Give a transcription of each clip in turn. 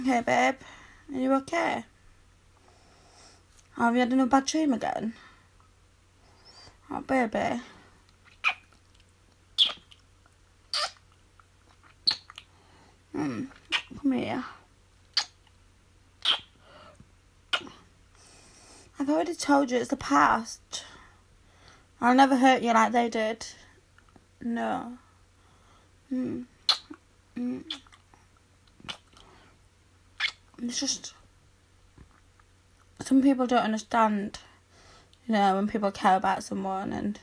Hey babe, are you okay? Have you had another bad dream again? Oh baby. Come here. I've already told you it's the past. I'll never hurt you like they did. No. It's just... Some people don't understand, when people care about someone and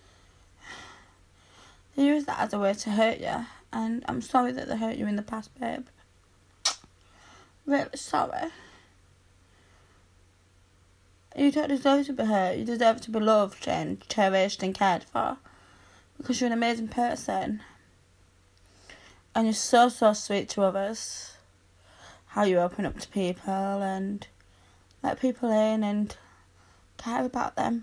they use that as a way to hurt you. And I'm sorry that they hurt you in the past, babe. Really sorry. You don't deserve to be hurt. You deserve to be loved and cherished and cared for. Because you're an amazing person. And you're so, so sweet to others. How you open up to people and let people in and care about them.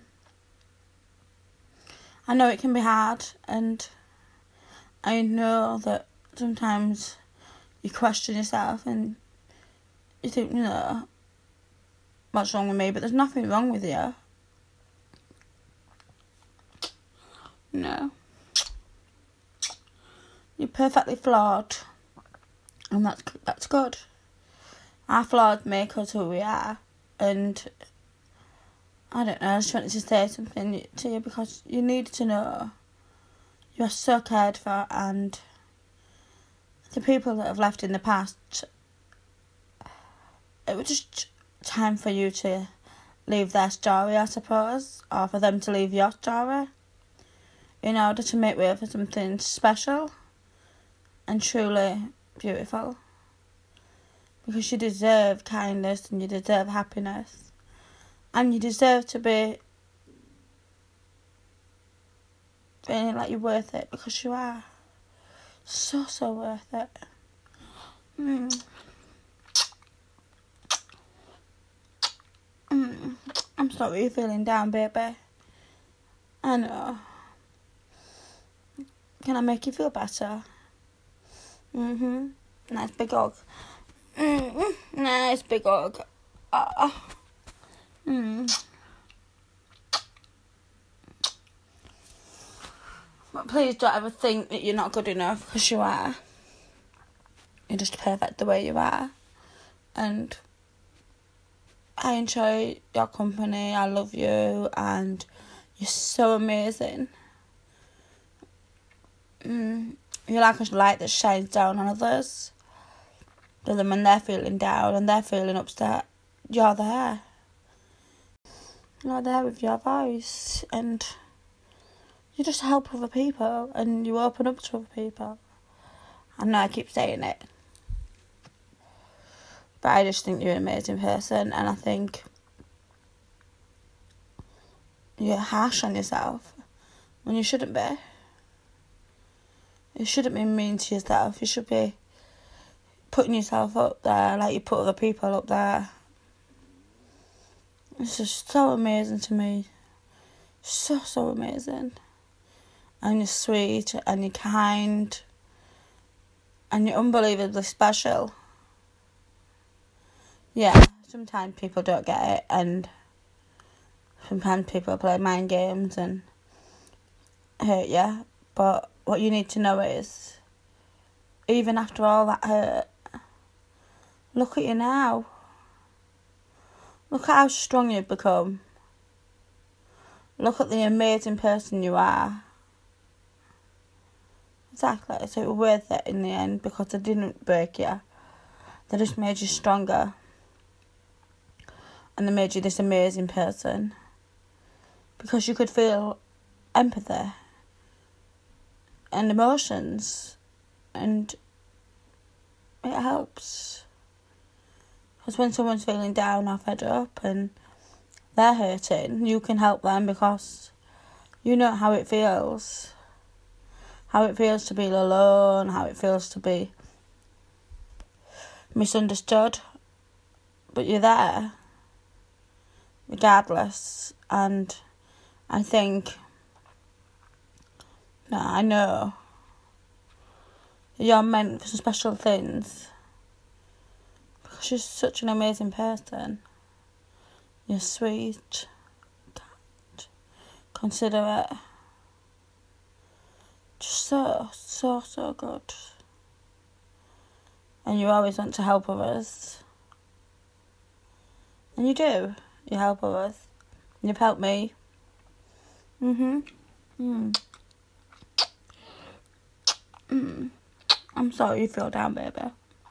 I know it can be hard, and I know that sometimes you question yourself and you think, what's wrong with me? But there's nothing wrong with you. No. You're perfectly flawed. And that's good. Our flaws make us who we are. And I don't know, I just wanted to say something to you because you need to know you are so cared for, and the people that have left in the past, it was just time for you to leave their story, I suppose, or for them to leave your story in order to make way for something special and truly beautiful. Because you deserve kindness and you deserve happiness. And you deserve to be feeling like you're worth it, because you are. So, so worth it. I'm sorry you're feeling down, baby. I know. Can I make you feel better? Nice big hug. Nice big hug. But please don't ever think that you're not good enough, because you are. You're just perfect the way you are. And I enjoy your company. I love you. And you're so amazing. You're like a light that shines down on others. Then when they're feeling down and they're feeling upset, you're there. You're there with your voice, and you just help other people, and you open up to other people. I know I keep saying it, but I just think you're an amazing person, and I think you're harsh on yourself when you shouldn't be. You shouldn't be mean to yourself. You should be putting yourself up there like you put other people up there. It's just so amazing to me. So, so amazing. And you're sweet, and you're kind, and you're unbelievably special. Yeah, sometimes people don't get it, and sometimes people play mind games and hurt you. But what you need to know is, even after all that hurt, look at you now. Look at how strong you've become. Look at the amazing person you are. Exactly. So it was worth it in the end, because they didn't break you. They just made you stronger. And they made you this amazing person. Because you could feel empathy and emotions. And it helps. Because when someone's feeling down or fed up and they're hurting, you can help them, because you know how it feels. How it feels to be alone, how it feels to be misunderstood. But you're there, regardless. And I think, I know you're meant for some special things. Because you're such an amazing person. You're sweet, kind, considerate. Just so good. And you always want to help others. And you do. You help others. You've helped me. I'm sorry you feel down, baby.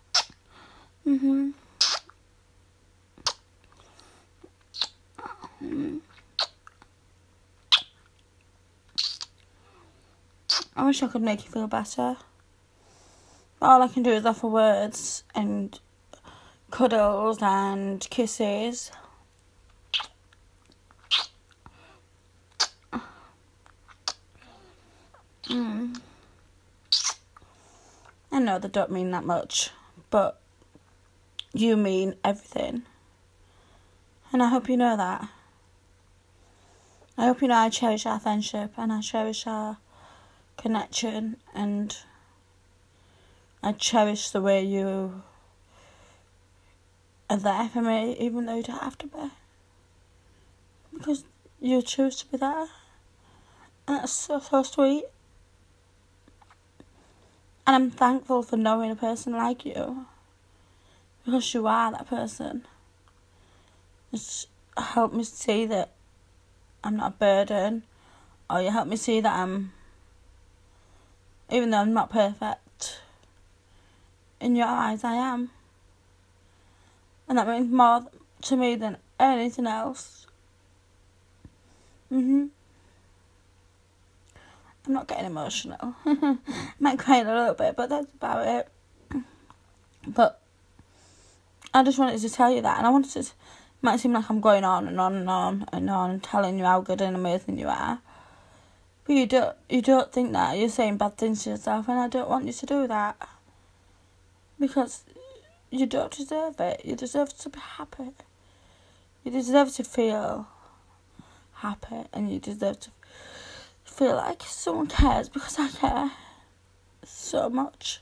I wish I could make you feel better. But all I can do is offer words and cuddles and kisses. I know they don't mean that much, but you mean everything. And I hope you know that. I hope you know I cherish our friendship and I cherish our connection, and I cherish the way you are there for me, even though you don't have to be. Because you choose to be there. And that's so sweet. And I'm thankful for knowing a person like you. Because you are that person. It's helped me see that I'm not a burden. Or you help me see that even though I'm not perfect, in your eyes I am. And that means more to me than anything else. I'm not getting emotional. I might cry a little bit, but that's about it. But I just wanted to tell you that, and I wanted to. It might seem like I'm going on and on and on and on, telling you how good and amazing you are, but you don't think that. You're saying bad things to yourself, and I don't want you to do that, because you don't deserve it. You deserve to be happy. You deserve to feel happy, and you deserve to feel like someone cares, because I care so much.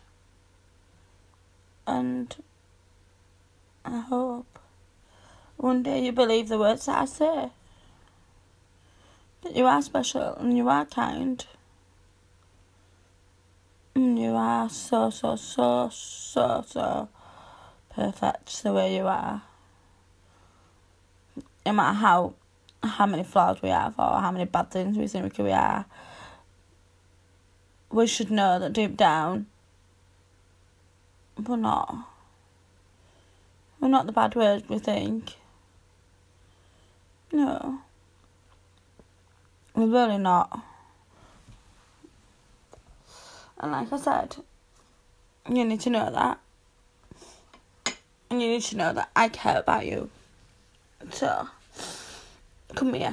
And I hope one day you believe the words that I say. That you are special and you are kind. And you are so perfect the way you are. No matter how many flaws we have or how many bad things we think we are, we should know that deep down we're not. We're not the bad words we think. No. We're really not. And like I said, you need to know that. And you need to know that I care about you. So, come here.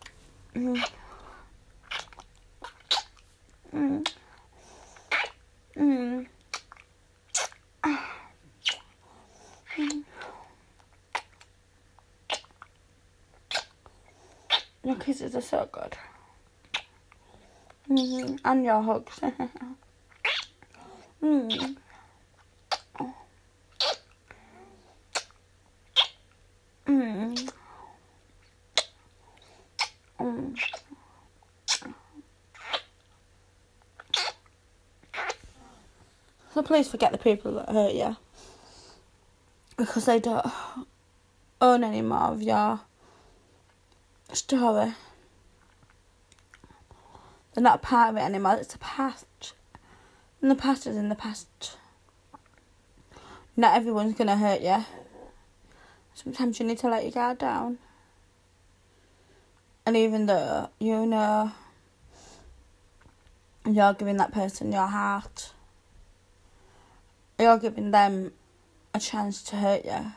Your kisses are so good. And your hugs. So please forget the people that hurt you, because they don't own any more of your story. They're not a part of it anymore. It's the past. And the past is in the past. Not everyone's going to hurt you. Sometimes you need to let your guard down. And even though you know you're giving that person your heart, you're giving them a chance to hurt you,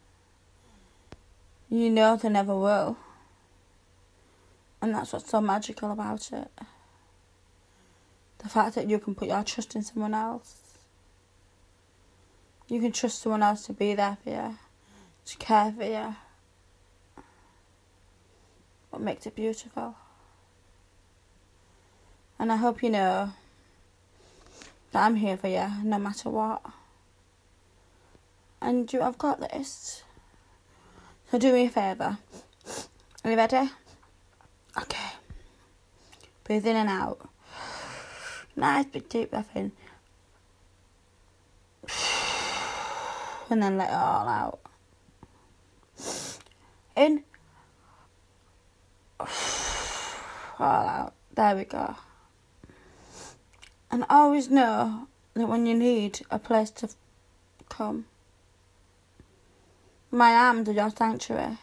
you know they never will. And that's what's so magical about it. The fact that you can put your trust in someone else. You can trust someone else to be there for you, to care for you. What makes it beautiful. And I hope you know that I'm here for you, no matter what. And I've got this. So do me a favour. Are you ready? Okay. Breathe in and out. Nice big deep breath in. And then let it all out. In. All out. There we go. And always know that when you need a place to come, my arms are your sanctuary.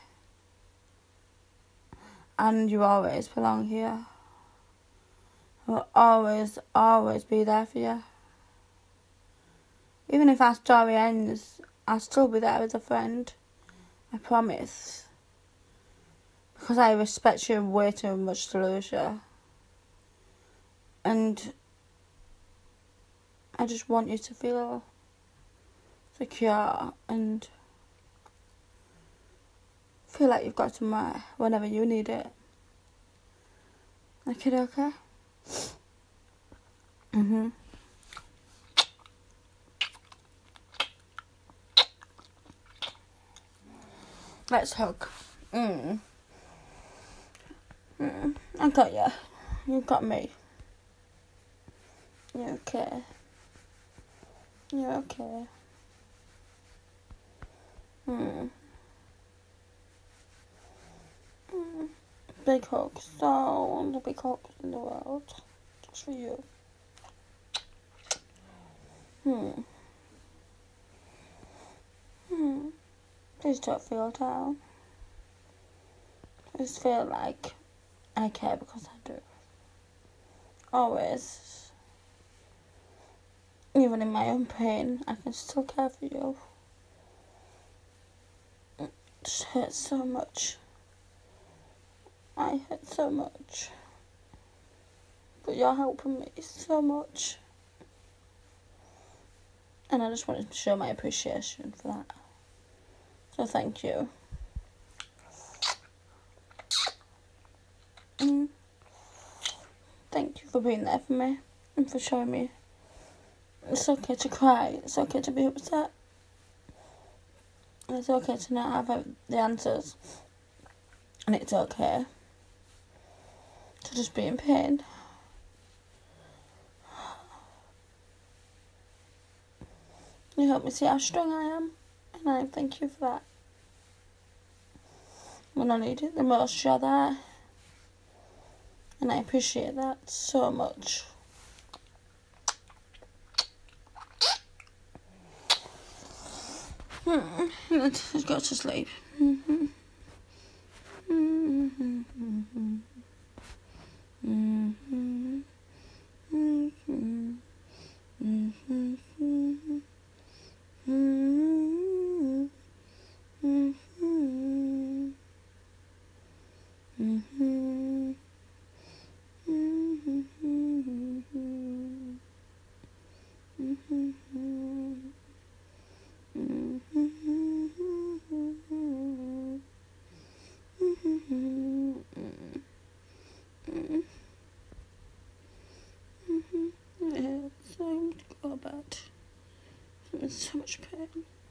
And you always belong here. I will always, always be there for you. Even if our story ends, I'll still be there as a friend. I promise. Because I respect you way too much to lose you. And I just want you to feel secure and feel like you've got somewhere whenever you need it. Like it okay? Let's hug. I got you. You got me. You're okay. You're okay. Big hugs. So the big hugs in the world. Just for you. Please don't feel down. I just feel like I care because I do. Always. Even in my own pain, I can still care for you. It just hurts so much. I hurt so much. But you're helping me so much. And I just wanted to show my appreciation for that. So thank you. Thank you for being there for me and for showing me it's okay to cry, it's okay to be upset, and it's okay to not have the answers, and it's okay to just be in pain. You help me see how strong I am, and I thank you for that. When I need it the most, you're there. And I appreciate that so much. Let's go to sleep. Yeah, so I'm going to go about. I'm in so much pain.